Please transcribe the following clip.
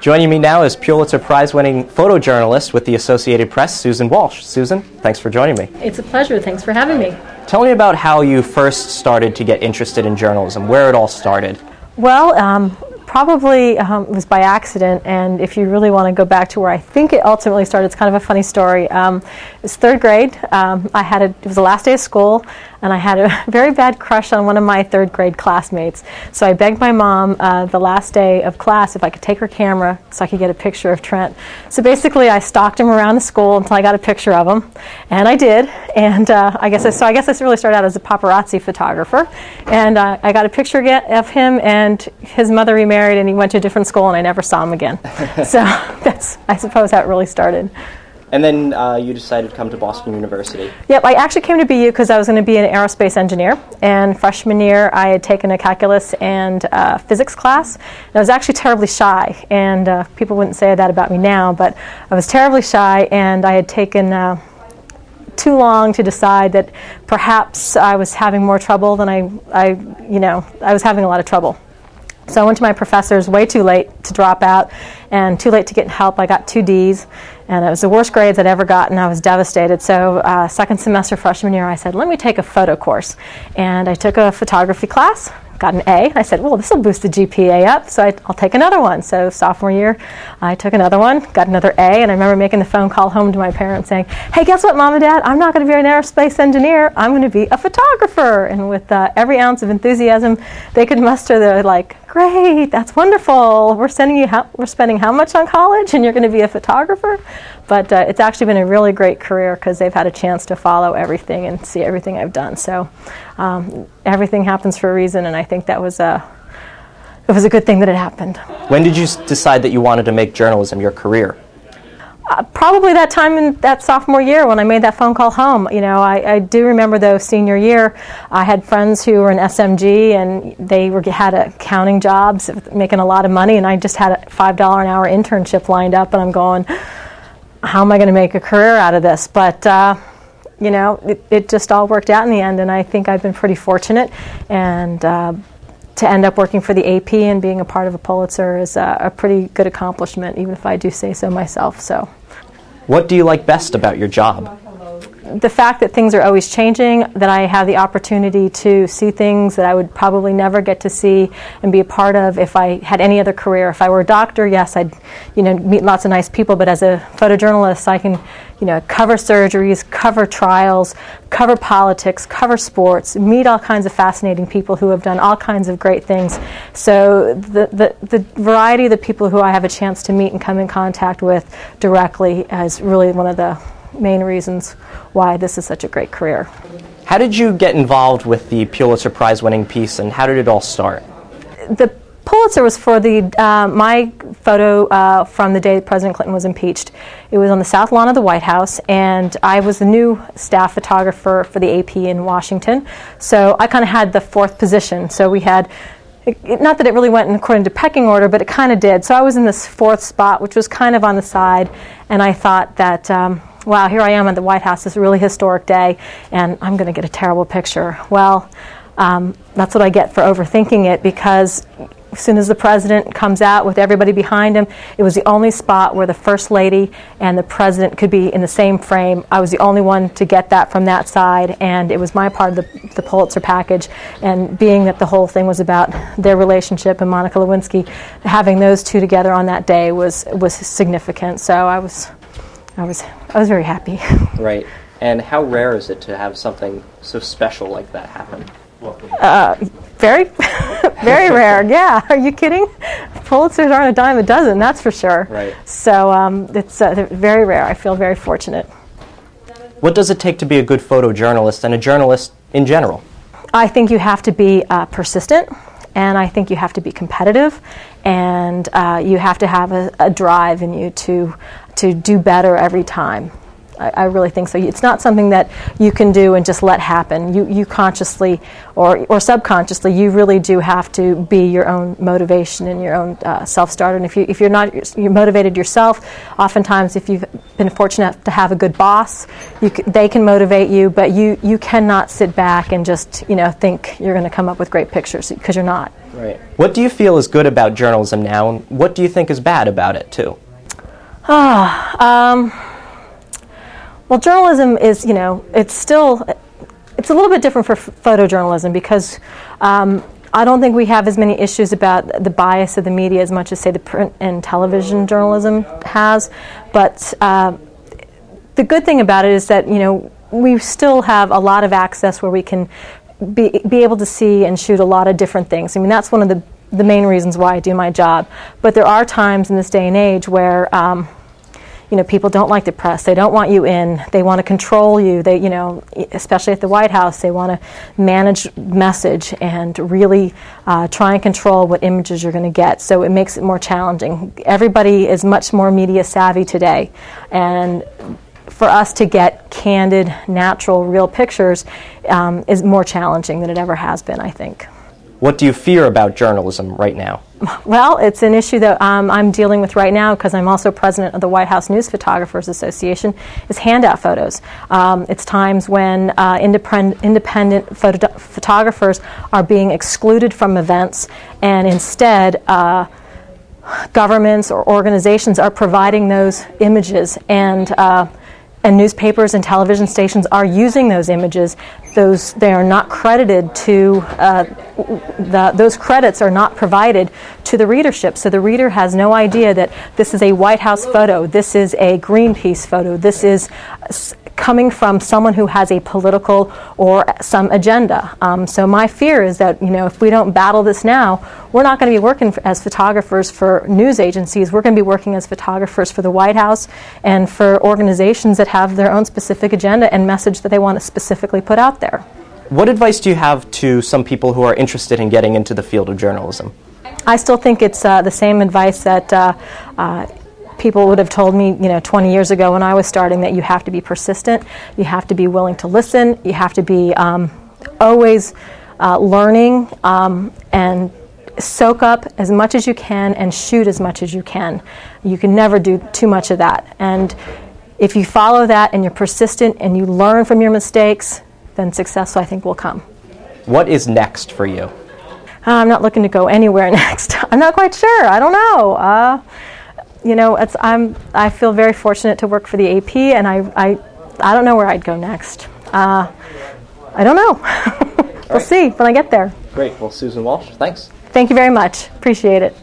Joining me now is Pulitzer Prize-winning photojournalist with the Associated Press, Susan Walsh. Susan, thanks for joining me. It's a pleasure. Thanks for having me. Tell me about how you first started to get interested in journalism, where it all started. Well, probably it was by accident, and if you really want to go back to where I think it ultimately started, it's kind of a funny story. It was third grade. It was the last day of school, and I had a very bad crush on one of my third grade classmates. So I begged my mom the last day of class if I could take her camera so I could get a picture of Trent. So basically I stalked him around the school until I got a picture of him, and I did. And I guess I really started out as a paparazzi photographer. And I got a picture of him, and his mother remarried, and he went to a different school, and I never saw him again. So I suppose that really started. And then you decided to come to Boston University. Yep, I actually came to BU because I was going to be an aerospace engineer. And freshman year, I had taken a calculus and physics class. And I was actually terribly shy. And people wouldn't say that about me now, but I was terribly shy, and I had taken too long to decide that perhaps I was having more trouble than I was having a lot of trouble. So I went to my professors way too late to drop out and too late to get help. I got 2 Ds, and it was the worst grades I'd ever gotten. I was devastated. So second semester freshman year, I said, let me take a photo course. And I took a photography class, got an A. I said, well, this will boost the GPA up, so I'll take another one. So sophomore year, I took another one, got another A, and I remember making the phone call home to my parents saying, hey, guess what, Mom and Dad? I'm not going to be an aerospace engineer. I'm going to be a photographer. And with every ounce of enthusiasm they could muster, they're like, great, that's wonderful. We're spending how much on college, and you're going to be a photographer? But it's actually been a really great career because they've had a chance to follow everything and see everything I've done. So everything happens for a reason, and I think it was a good thing that it happened. When did you decide that you wanted to make journalism your career? Probably that time in that sophomore year when I made that phone call home. You know, I do remember though, senior year, I had friends who were in SMG, and they had accounting jobs, making a lot of money, and I just had a $5 an hour internship lined up, and I'm going, how am I going to make a career out of this? But it just all worked out in the end, and I think I've been pretty fortunate. And to end up working for the AP and being a part of a Pulitzer is a pretty good accomplishment, even if I do say so myself. So, what do you like best about your job? The fact that things are always changing, that I have the opportunity to see things that I would probably never get to see and be a part of if I had any other career. If I were a doctor, yes, I'd meet lots of nice people, but as a photojournalist, I can cover surgeries, cover trials, cover politics, cover sports, meet all kinds of fascinating people who have done all kinds of great things. So the variety of the people who I have a chance to meet and come in contact with directly is really one of the main reasons why this is such a great career. How did you get involved with the Pulitzer Prize-winning piece, and how did it all start? The Pulitzer was for my photo from the day President Clinton was impeached. It was on the south lawn of the White House, and I was the new staff photographer for the AP in Washington. So I kind of had the 4th position. So we had, not that it really went according to pecking order, but it kind of did. So I was in this 4th spot, which was kind of on the side, and I thought that, wow, here I am at the White House, this really historic day, and I'm going to get a terrible picture. Well, that's what I get for overthinking it, because as soon as the president comes out with everybody behind him, it was the only spot where the First Lady and the president could be in the same frame. I was the only one to get that from that side, and it was my part of the Pulitzer package. And being that the whole thing was about their relationship and Monica Lewinsky, having those two together on that day was significant. So I was very happy. Right. And how rare is it to have something so special like that happen? Very, very rare. Yeah. Are you kidding? Pulitzers aren't a dime a dozen, that's for sure. Right. So it's very rare. I feel very fortunate. What does it take to be a good photojournalist and a journalist in general? I think you have to be persistent, and I think you have to be competitive, and you have to have a drive in you to do better every time. I really think so. It's not something that you can do and just let happen. You consciously or subconsciously, you really do have to be your own motivation and your own self-starter. And if you're motivated yourself, oftentimes if you've been fortunate to have a good boss, they can motivate you, but you cannot sit back and just think you're going to come up with great pictures, because you're not. Right. What do you feel is good about journalism now, and what do you think is bad about it too? Well, journalism is, it's a little bit different for photojournalism, because I don't think we have as many issues about the bias of the media as much as, say, the print and television journalism has. But the good thing about it is that, we still have a lot of access where we can be able to see and shoot a lot of different things. I mean, that's one of the main reasons why I do my job. But there are times in this day and age where people don't like the press. They don't want you in. They want to control you. They, especially at the White House, they want to manage message and really try and control what images you're going to get. So it makes it more challenging. Everybody is much more media savvy today, and for us to get candid, natural, real pictures is more challenging than it ever has been, I think. What do you fear about journalism right now? Well, it's an issue that I'm dealing with right now, because I'm also president of the White House News Photographers Association, is handout photos. It's times when independent photographers are being excluded from events, and instead governments or organizations are providing those images, and newspapers and television stations are using those images. They are not credited to, those credits are not provided to the readership. So the reader has no idea that this is a White House photo, this is a Greenpeace photo, this is coming from someone who has a political or some agenda. So my fear is that, if we don't battle this now, we're not going to be working as photographers for news agencies. We're going to be working as photographers for the White House and for organizations that have their own specific agenda and message that they want to specifically put out there. What advice do you have to some people who are interested in getting into the field of journalism? I still think it's the same advice that people would have told me, 20 years ago when I was starting, that you have to be persistent, you have to be willing to listen, you have to be always learning, and soak up as much as you can and shoot as much as you can. You can never do too much of that. And if you follow that and you're persistent and you learn from your mistakes, then success, I think, will come. What is next for you? I'm not looking to go anywhere next. I'm not quite sure. I don't know. I feel very fortunate to work for the AP, and I don't know where I'd go next. I don't know. We'll see when I get there. Great. Well, Susan Walsh, thanks. Thank you very much. Appreciate it.